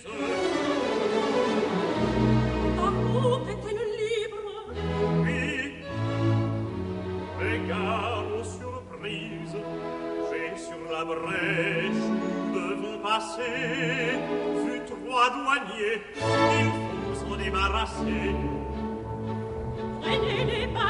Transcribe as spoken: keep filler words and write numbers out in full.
Apportez le livre. Oui. Mais gare aux surprises. J'ai sur la brèche où devons passer vu trois douaniers. Il faut s'en débarrasser. Prenez les pas.